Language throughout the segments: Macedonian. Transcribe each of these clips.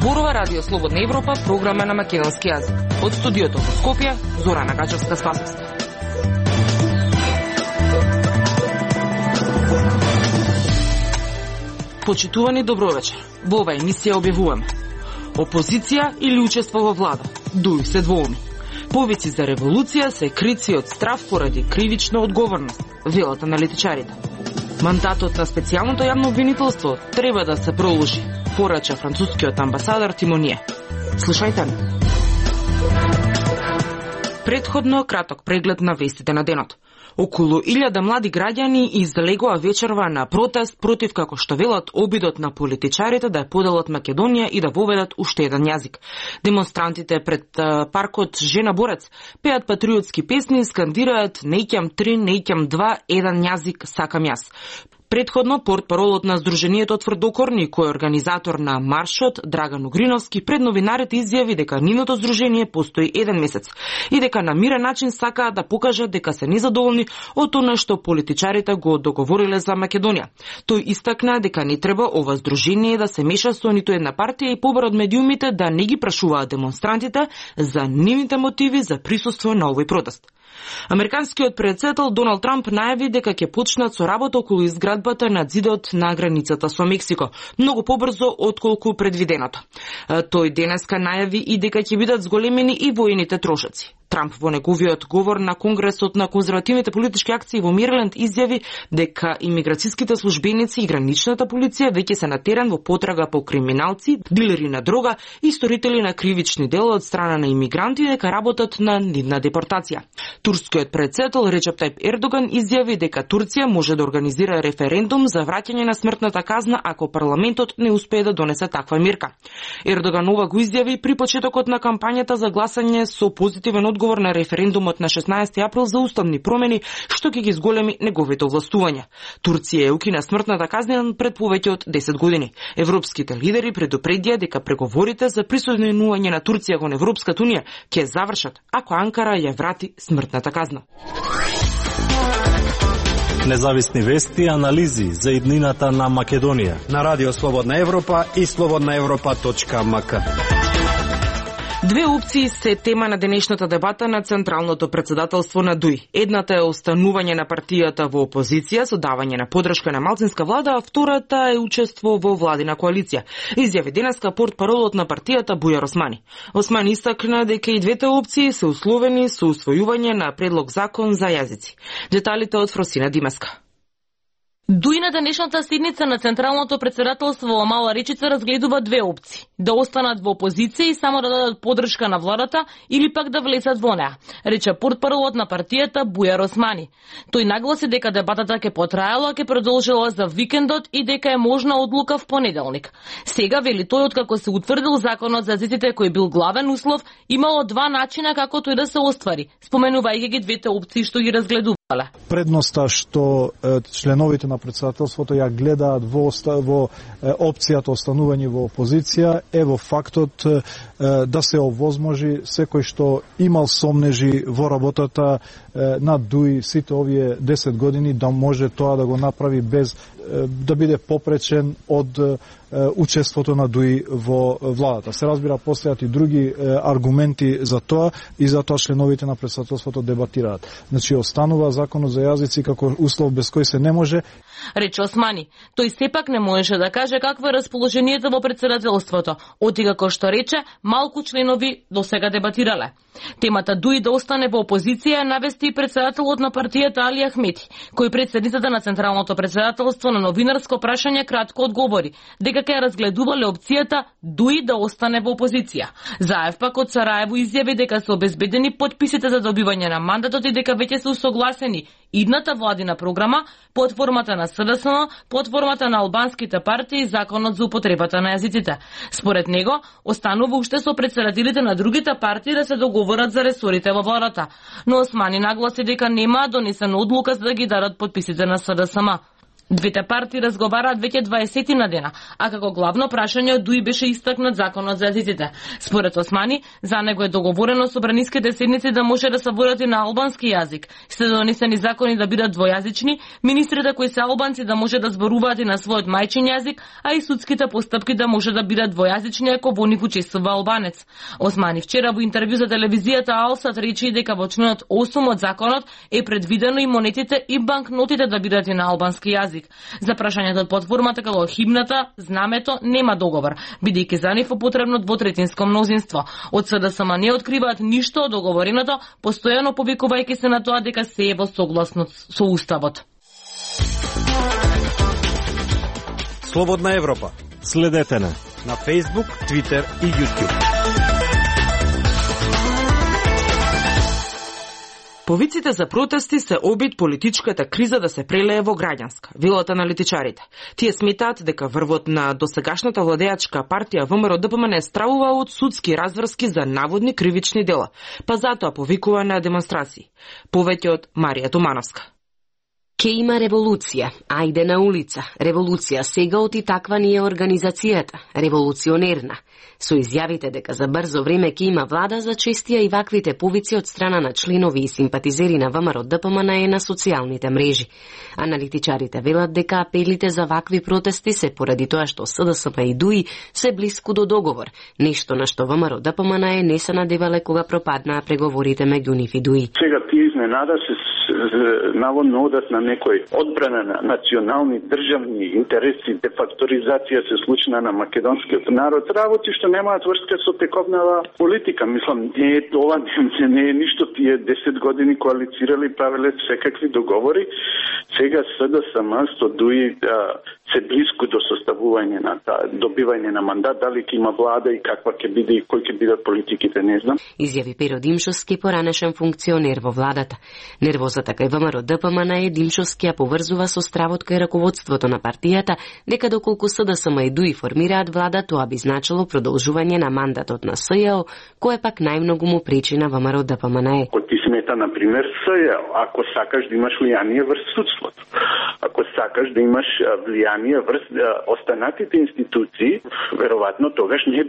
зборува Радио Слободна Европа, програма на македонски јазик. Од студиото во Скопје, Зорана Гачевска-Спасовска. Почитувани, добровечер. Во оваа емисија објавуваме: опозиција или учество во влада? Дуи се двоуми. Повици за револуција се крици од страв поради кривична одговорност, велат аналитичарите. Мандатот на специјалното јавно обвинителство треба да се продолжи, порача францускиот амбасадор Тимоние. Слушајте ме. Предходно краток преглед на вестите на денот. Околу 1000 млади граѓани излегоа вечерва на протест против, како што велат, обидот на политичарите да ја поделат Македонија и да воведат уште еден јазик. Демонстрантите пред паркот Жена Борец пеат патриотски песни и скандираат "Неќам 3, неќам 2, еден јазик сакам јас". Предходно, портпаролот на Сдруженијето Тврдокорни, кој е организатор на маршот, Драган Угриновски, пред новинарите изјави дека нивното здружение постои еден месец и дека на мирен начин сакаат да покажат дека се незадоволни од она што политичарите го договориле за Македонија. Тој истакна дека не треба ова здружение да се меша со ниту една партија и побара од медиумите да не ги прашуваат демонстрантите за нивните мотиви за присуство на овој протест. Американскиот претседател Доналд Трамп најави дека ќе почнат со работа околу изградбата на зидот на границата со Мексико, многу побрзо отколку предвиденото. Тој денеска најави и дека ќе бидат зголемени и воените трошоци. Трамп во неговиот говор на Конгресот на конзервативните политички акции во Мериленд изјави дека имиграцијските службеници и граничната полиција веќе се на терен во потрага по криминалци, дилери на дрога и сторители на кривични дела од страна на имигранти дека работат на нивна депортација. Турскиот претседател Реджеп Тајип Ердоган изјави дека Турција може да организира референдум за враќање на смртната казна ако парламентот не успее да донесе таква мерка. Ердоган ова го изјави при почетокот на кампањата за гласање со позитивен одговор на референдумот на 16 април за уставни промени, што ќе ги зголеми неговите овластувања. Турција е укина смртната казна пред повеќе од 10 години. Европските лидери предупредија дека преговорите за присоединување на Турција кон Европската унија ќе завршат ако Анкара ја врати смртната казна. Независни вести и анализи за иднината на Македонија на Радио Слободна Европа и slobodnaevropa.mk. Две опции се тема на денешната дебата на Централното претседателство на ДУИ. Едната е останување на партијата во опозиција со давање на подршка на малцинска влада, а втората е учество во владина коалиција. Изјави денеска портпаролот на партијата Бујар Османи. Османи истакна дека и двете опции се условени со усвојување на предлог закон за јазици. Деталите од Фросина Димеска. Дуи на денешната седница на Централното претседателство во Мала Речица разгледува две опции: да останат во опозиција и само да дадат подршка на владата или пак да влезат во неа, рече портпаролот на партијата Бујар Османи. Тој нагласи дека дебатата ќе потраела, ќе продолжила за викендот и дека е можна одлука в понеделник. Сега, вели тој, откако се утврдил законот за јазиците кој бил главен услов, имало два начина како тој да се оствари, споменувајќи ги двете опции што ги разгледува. Предноста што членовите на претседателството ја гледаат во опцијата останување во опозиција е во фактот да се овозможи секој што имал сомнежи во работата на ДУИ сите овие 10 години да може тоа да го направи без да биде попречен од учеството на ДУИ во владата. Се разбира, постојат и други аргументи за тоа и за тоа членовите на претседателството дебатираат. Значи, останува законот за јазици како услов без кој се не може. Рече Османи. Тој сепак не можеше да каже какво е расположението во претседателството, оти како што рече, малку членови досега дебатирале. Темата ДУИ да остане во опозиција навести и претседателот на партијата Али Ахмети, кој пред седницата на Централното претседателство на новинарско прашање кратко одговори дека ќе разгледувале опцијата ДУИ да остане во опозиција. Заев пак од Сараево изјави дека се обезбедени потписите за добивање на мандатот и дека веќе се усогласени идната владина програма под формата на СДСМ, под формата на албанските партии и законот за употребата на јазиците. Според него, останува уште со претседателите на другите партии да се договорат за ресорите во владата. Но Османи нагласи дека нема донесена одлука за да ги дадат подписите на СДСМ. Двете партии разговараат веќе 20 на дена, а како главно прашање од Дуи беше истакнат законот за езиците. Според Османи, за него е договорено собраниските седници да може да се водат и на албански јазик. Се донесени закони да бидат двојазични, министрите кои се албанци да може да зборуваат и на својот мајчин јазик, а и судските постапки да може да бидат двојазични ако во нив учествува албанец. Османи вчера во интервју за телевизијата Алсат рече дека во членот 8 од законот е предвидено и монетите и банкнотите да бидат и на албански јазик. За прашањето од платформата како химната, знамето нема договор, бидејќи за нив е потребно двотретинско мнозинство. Од СДСМ не откриваат ништо од договореното, постојано повикувајќи се на тоа дека се е во согласно со уставот. Слободна Европа. Следете на Facebook, Twitter и YouTube. Повиците за протести се обид политичката криза да се прелее во граѓанска, велат аналитичарите. Тие сметаат дека врвот на досегашната владеачка партија ВМРО-ДПМН стравува од судски разврски за наводни кривични дела, па затоа повикува на демонстрации. Повеќе од Марија Томановска. Ке има револуција, ајде на улица. Револуција сега оти таква ни е организацијата, револуционерна. Со изјавите дека за брзо време ке има влада, зачестија и ваквите повици од страна на членови и симпатизери на ВМРО-ДПМН на социјалните мрежи. Аналитичарите велат дека апелите за вакви протести се поради тоа што СДСМ и ДУИ се блиску до договор, нешто на што ВМРО-ДПМН не се надевале кога пропаднаа преговорите меѓу нив и ДУИ. Сега тие изненада се наводно одат на некој одбрана на национални државни интереси, дефакторизација се случна на македонскиот народ, работи што немаат врска со тековнава политика. Мислам, ова не е ништо. Тие 10 години коалицирали, правеле секакви договори. Сега СДСМ со ДУИ се блиску до составување на добивање на мандат, дали ќе има влада и каква ќе биде и кои ќе бидат политиките, не знам. Изјави Перо Димчовски, поранешен функционер во владата. Нервозата кај ВМРО-ДПМН е Димчовски ја поврзува со стравот кај раководството на партијата, дека доколку СДСМ и ДУИ формираат влада, тоа би значило продолжување на мандатот на СЈО, кој пак најмногу му пречи на ВМРО-ДПМН. Ако ти смета, например, СЈО, ако сакаш да имаш влијание врз судството, ако сакаш да имаш влијание врз останатите институции, веројатно тогаш не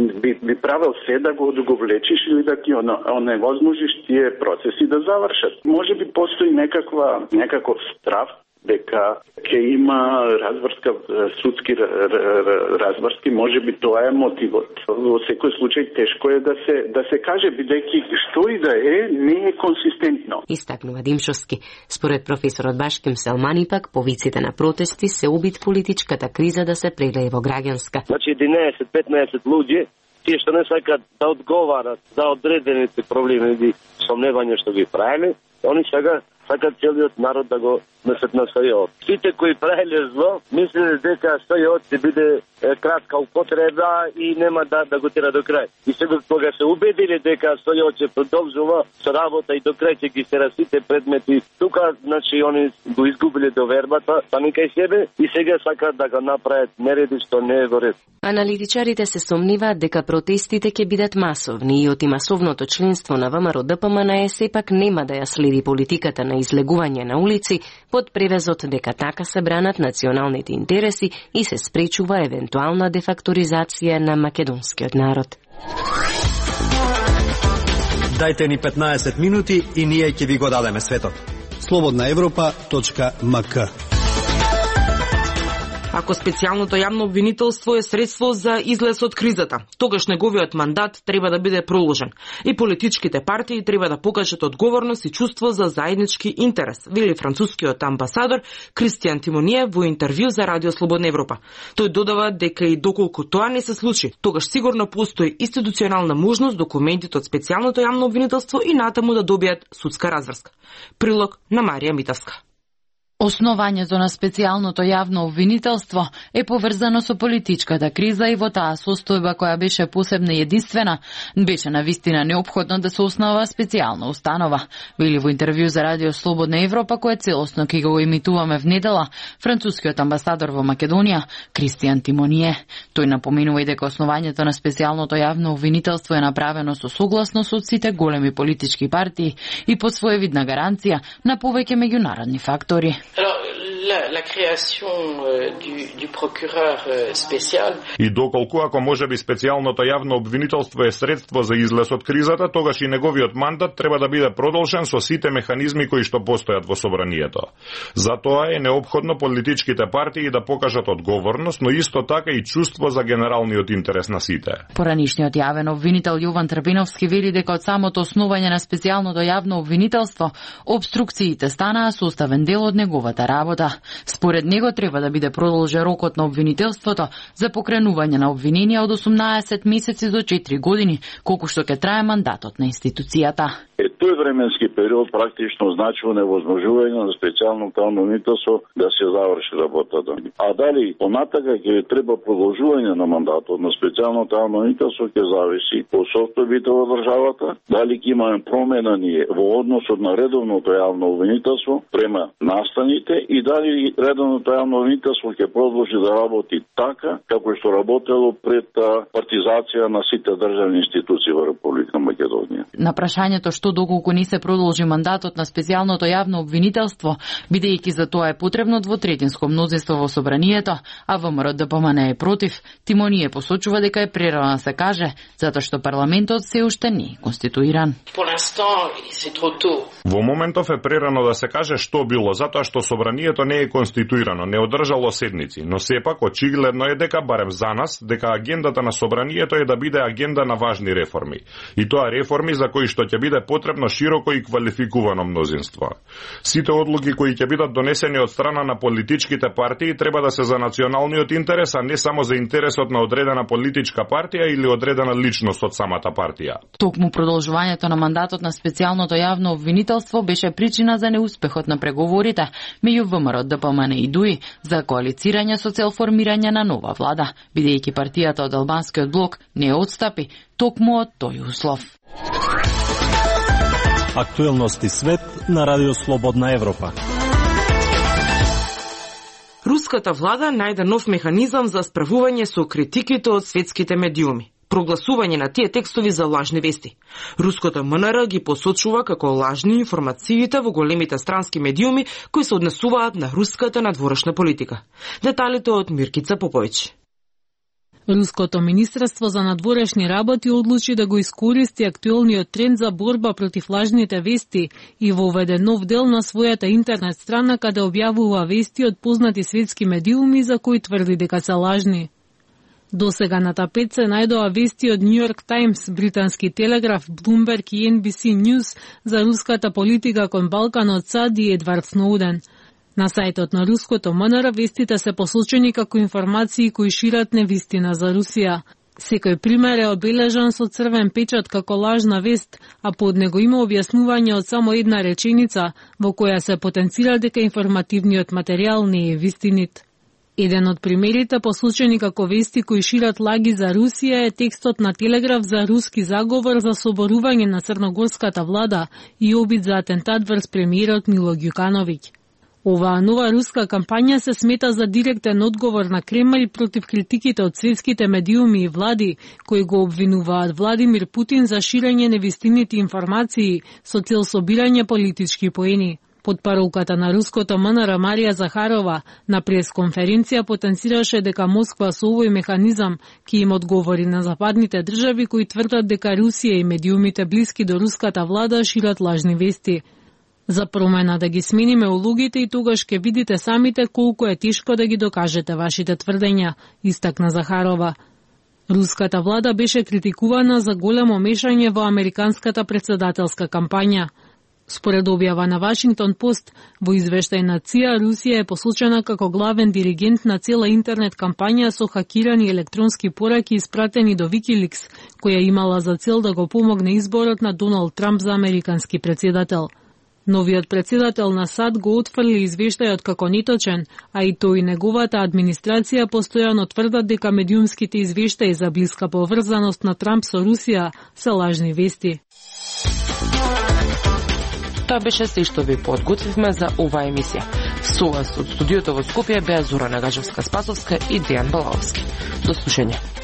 би правил се да го влечиш или да ти оневозможиш тие процеси да завршат. Може би постои некаков страв дека ќе има разврска, судски разврски, може би тоа е мотивот. Во секој случај тешко е да се каже, бидејќи што и да е, не е консистентно. Истакнува Димчовски. Според професорот Башким Селмани пак, повиците на протести се обид политичката криза да се прелее во граѓанска. Значи 11-15 луѓе, тие што не сакат да одговарат за одредените проблеми и сомневања што ги правеле, они сега сакат целиот народ да го несат на СЈО. Сите кои правеле зло, мислеле дека СЈО ќе биде кратка употреба и нема да го тера до крај. И сега кога се убедиле дека СЈО ќе продолжува со работа и до крај ќе ги тера сите предмети, тука значи они го изгубиле довербата сами кај себе и сега сакат да го направат нереди што не е во ред. Аналитичарите се сомниваат дека протестите ќе бидат масовни и оти масовното членство на ВМРО-ДПМН сепак нема да ја следи политиката на излегување на улици под превезот дека така се бранат националните интереси и се спречува евентуална дефакторизација на македонскиот народ. Дајте ни 15 минути и ние ќе ви го дадеме светот. slobodnaevropa.mk. Ако специјалното јавно обвинителство е средство за излез од кризата, тогаш неговиот мандат треба да биде проложен и политичките партии треба да покажат одговорност и чувство за заеднички интерес, вели францускиот амбасадор Кристијан Тимоние во интервју за Радио Слободна Европа. Тој додава дека и доколку тоа не се случи, тогаш сигурно постои институционална можност документите од специјалното јавно обвинителство и натаму да добијат судска разврска. Прилог на Марија Митовска. Основањето на специјалното јавно обвинителство е поврзано со политичката криза и во таа состојба која беше посебна и единствена, беше навистина неопходно да се основа специјална установа. Вели во интервју за Радио Слободна Европа, кое целосно ќе го емитуваме в недела, францускиот амбасадор во Македонија, Кристијан Тимоние. Тој напоменува и дека основањето на специјалното јавно обвинителство е направено со согласност од сите големи политички партии и под своевидна гаранција на повеќе меѓународни фактори. la création du procureur spécial. И доколку ако можеби специјалното јавно обвинителство е средство за излез од кризата, тогаш и неговиот мандат треба да биде продолжен со сите механизми кои што постојат во собранието. Затоа е неопходно политичките партии да покажат одговорност, но исто така и чувство за генералниот интерес на сите. Поранишниот јавен обвинител Јован Трбиновски вели дека од самото основање на специјалното јавно обвинителство, обструкциите станаа составен дел од неговата работа. Според него треба да биде продолжен рокот на обвинителството за покренување на обвиненија од 18 месеци до 4 години, колку што ќе трае мандатот на институцијата. Тој временски период практично значува невозможување на специјалното обвинителство да се заврши работата. А дали понатака ќе треба продолжување на мандатот на специјалното обвинителство ќе зависи од состојбите во државата, дали ќе имаме промена ние во односот на редовното јавно обвинителство према настаните и дали редовното јавно обвинителство ќе продолжи да работи така како што работело пред партизација на сите државни институции во Република Македонија. На прашањето што доколку не се продолжи мандатот на специјалното јавно обвинителство, бидејќи за тоа е потребно двотретинско мнозинство во собранието, а ВМРО ДПМН е против, Тимоние посочува дека е прерано да се каже, затоа што парламентот се уште не е конституиран. Во моментов е прерано да се каже што било, затоа што собранието не е конституирано, не одржало седници, но сепак очигледно е дека барем за нас дека агендата на собранието е да биде агенда на важни реформи. И тоа реформи за кои што ќе биде потребно широко и квалификувано мнозинство. Сите одлуки кои ќе бидат донесени од страна на политичките партии треба да се за националниот интерес, а не само за интересот на одредена политичка партија или одредена личност од самата партија. Токму продолжувањето на мандатот на специјалното јавно обвинителство беше причина за неуспехот на преговорите меѓу ВМРО ДПМН и ДУИ за коалицирање со цел формирање на нова влада, бидејќи партијата од албанскиот блок не отстапи токму од тој услов. Актуелности свет на Радио Слободна Европа. Руската влада најде нов механизам за справување со критиките од светските медиуми. Прогласување на тие текстови за лажни вести. Руското МНР ги посочува како лажни информациите во големите странски медиуми кои се однесуваат на руската надворешна политика. Деталите од Миркица Поповиќ. Руското министерство за надворешни работи одлучи да го искористи актуелниот тренд за борба против лажните вести и воведе нов дел на својата интернет страна каде објавува вести од познати светски медиуми за кои тврди дека се лажни. Досега на тапет се најдоа вести од Нью Йорк Таймс, Британски телеграф, Bloomberg и NBC News за руската политика кон Балканот, САД и Едвард Сноуден. На сајтот на руското МНР вестите се посочени како информации кои шират невистина за Русија. Секој пример е обележан со црвен печат како лажна вест, а под него има објаснување од само една реченица во која се потенцира дека информативниот материјал не е вистинит. Еден од примерите посочени како вести кои шират лаги за Русија е текстот на Телеграф за руски заговор за соборување на црногорската влада и обид за атентат врз премиерот Мило Ѓукановиќ. Оваа нова руска кампања се смета за директен одговор на Кремљ против критиките од светските медиуми и влади, кои го обвинуваат Владимир Путин за ширење невистините информации со цел собирање политички поени. Потпарувката на руското МНР Марија Захарова на пресконференција потенцираше дека Москва со овој механизам ќе им одговори на западните држави кои тврдат дека Русија и медиумите блиски до руската влада шират лажни вести. За промена да ги смениме улогите и тогаш ќе видите самите колку е тешко да ги докажете вашите тврдења, истакна Захарова. Руската влада беше критикувана за големо мешање во американската претседателска кампања. Според објава на Вашингтон Пост, во извештај на ЦИА, Русија е посочена како главен диригент на цела интернет кампања со хакирани електронски пораки испратени до Wikileaks, која имала за цел да го помогне изборот на Доналд Трамп за американски претседател. Новиот претседател на САД го отфрли извештајот како неточен, а и тој и неговата администрација постојано тврдат дека медиумските извештаи за блиска поврзаност на Трамп со Русија се лажни вести. Тоа беше се што ви подготвивме за оваа емисија. Со вас од студиото во Скопје беа Зорана Гажевска-Спасовска и Дејан Балаовски. До слушање.